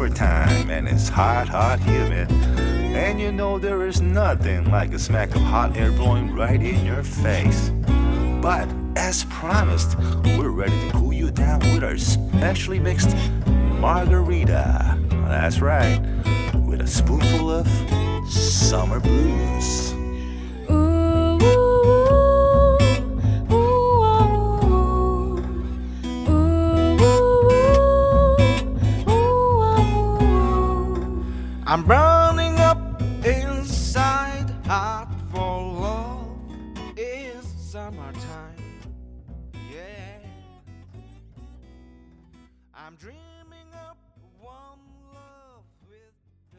summertime and it's hot, hot, humid. And you know there is nothing like a smack of hot air blowing right in your face. But as promised, we're ready to cool you down with our specially mixed margarita. That's right, with a spoonful of summer blues. I'm burning up inside, hot for love. It's summertime, yeah. I'm dreaming.